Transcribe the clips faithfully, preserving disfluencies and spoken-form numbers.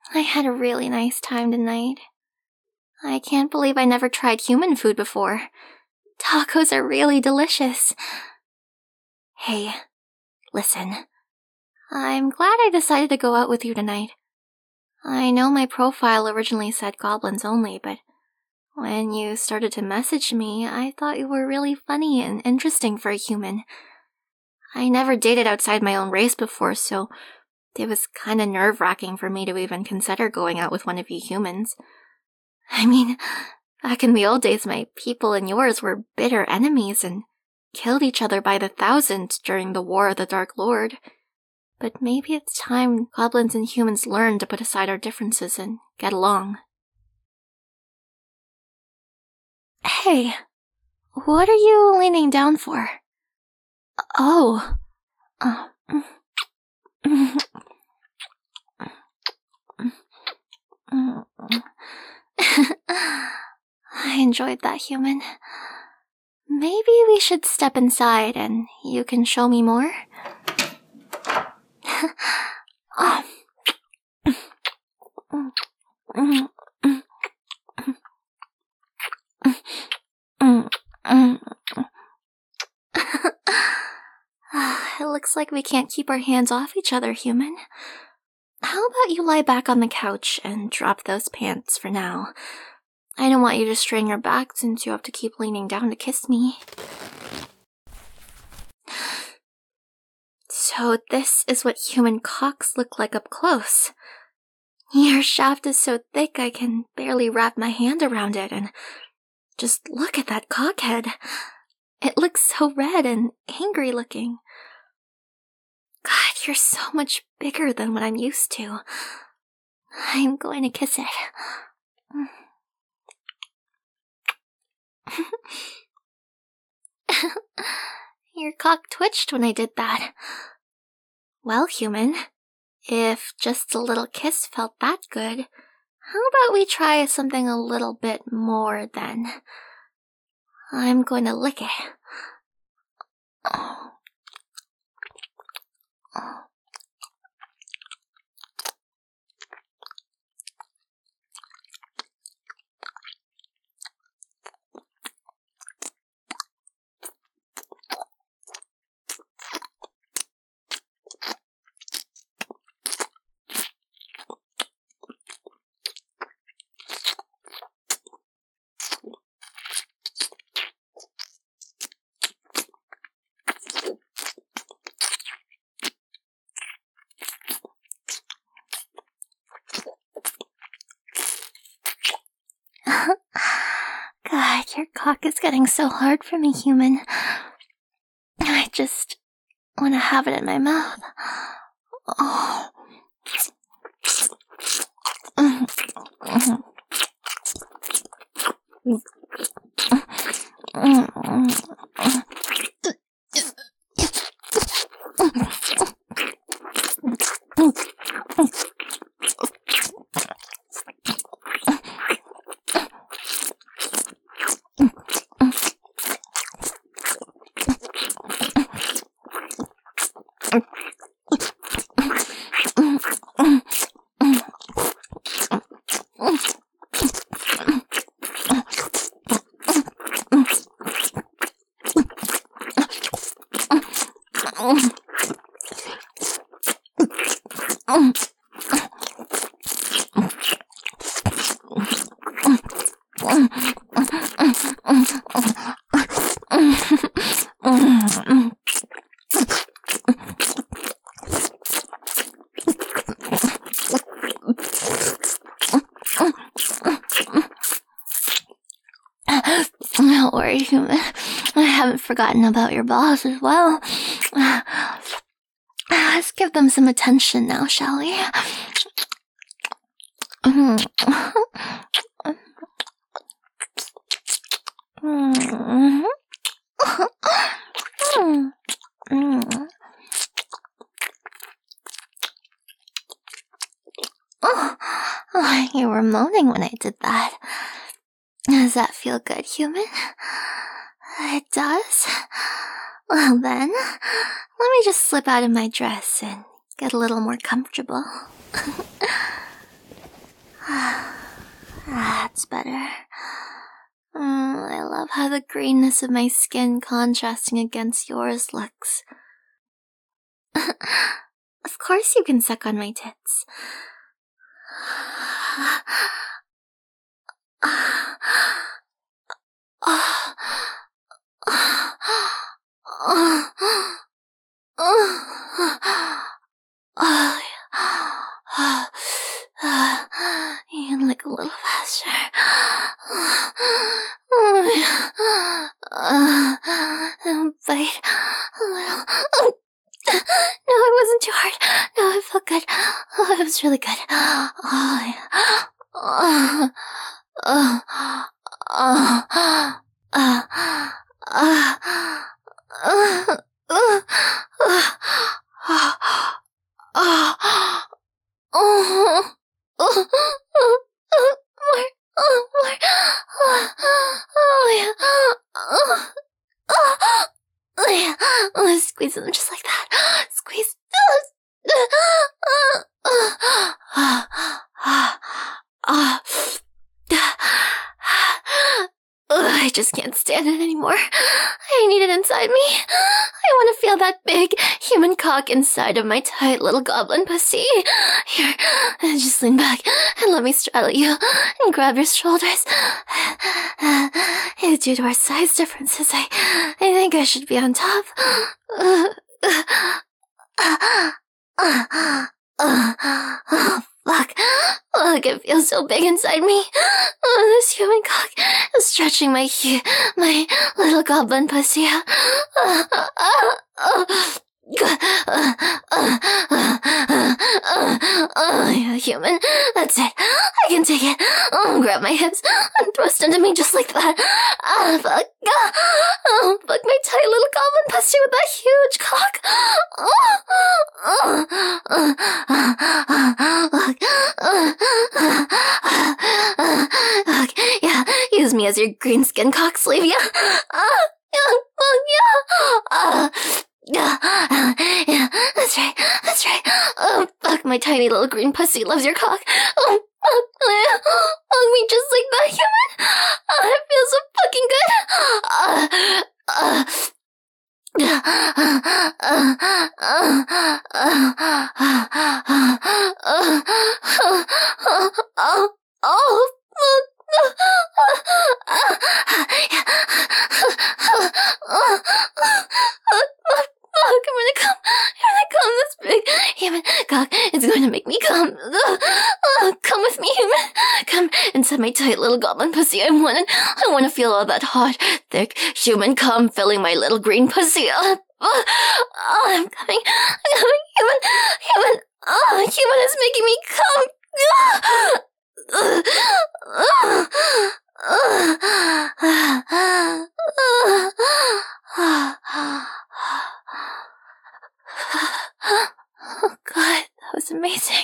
I had a really nice time tonight. I can't believe I never tried human food before. Tacos are really delicious. Hey, listen. I'm glad I decided to go out with you tonight. I know my profile originally said goblins only, but when you started to message me, I thought you were really funny and interesting for a human. I never dated outside my own race before, so it was kinda nerve-wracking for me to even consider going out with one of you humans. I mean, back in the old days, my people and yours were bitter enemies and killed each other by the thousands during the War of the Dark Lord. But maybe it's time goblins and humans learn to put aside our differences and get along. Hey, what are you leaning down for? Oh. Uh, I enjoyed that, human. Maybe we should step inside and you can show me more? Oh. It looks like we can't keep our hands off each other, human. How about you lie back on the couch and drop those pants for now? I don't want you to strain your back since you have to keep leaning down to kiss me. So this is what human cocks look like up close. Your shaft is so thick I can barely wrap my hand around it, and just look at that cockhead. It looks so red and angry looking. God, you're so much bigger than what I'm used to. I'm going to kiss it. Your cock twitched when I did that. Well, human, if just a little kiss felt that good, how about we try something a little bit more then? I'm going to lick it. Oh. Oh. God, your cock is getting so hard for me, human. I just want to have it in my mouth. Oh. Don't worry, human. I haven't forgotten about your balls as well. Let's give them some attention now, shall we? Oh, you were moaning when I did that. Does that feel good, human? It does? Well then, let me just slip out of my dress and get a little more comfortable. That's better. Mm, I love how the greenness of my skin contrasting against yours looks. Of course you can suck on my tits. You can lick a little faster. Bite a little. No, it wasn't too hard. No, it felt good. Oh, it was really good. Oh, yeah. Oh, oh, oh, oh, oh, oh, oh, oh, more, oh, more, oh, yeah, oh, yeah, oh, squeeze them just like that, squeeze, I just can't stand it anymore. I need it inside me. I want to feel that big human cock inside of my tight little goblin pussy. Here, just lean back and let me straddle you and grab your shoulders. Due to our size differences, I, I think I should be on top. Oh, fuck. Look, it feels so big inside me. Oh, this human cock is stretching my hu- my little goblin pussy out. Oh, oh, oh. Oh, yeah, human. That's it. I can take it. Oh, grab my hips and thrust into me just like that. Ah, fuck. Oh, fuck my tight little goblin pussy with that huge cock. Oh, oh, oh, oh, look, yeah, use me as your green skin cock sleeve, yeah. Ah, yeah, oh, yeah. Ah. Yeah, uh, yeah, that's right, that's right. Oh, fuck, my tiny little green pussy loves your cock. Oh, oh, yeah, oh, me just like that, human. Oh, it feels so fucking good. Uh, uh, uh, uh, uh, uh, uh, Oh, I'm gonna come. I'm gonna come. This big human cock is going to make me come. Oh, oh, come with me, human. Come inside my tight little goblin pussy. I want it. I want to feel all that hot, thick human cum filling my little green pussy up. Oh, oh, I'm coming. I'm coming, human. Human. Oh, human is making me come. Oh, oh, oh, God, that was amazing.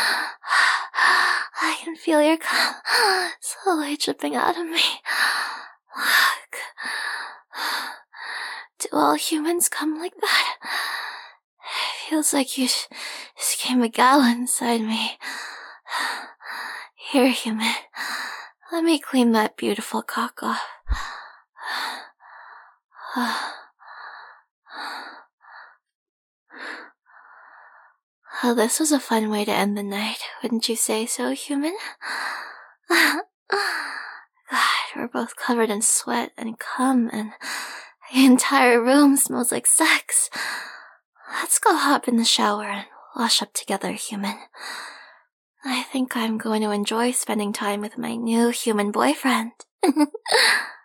I can feel your cum slowly dripping out of me. Look. Do all humans come like that? It feels like you just came a gallon inside me. Here, human. Let me clean that beautiful cock off. Oh, this was a fun way to end the night, wouldn't you say so, human? God, we're both covered in sweat and cum, and the entire room smells like sex. Let's go hop in the shower and wash up together, human. I think I'm going to enjoy spending time with my new human boyfriend.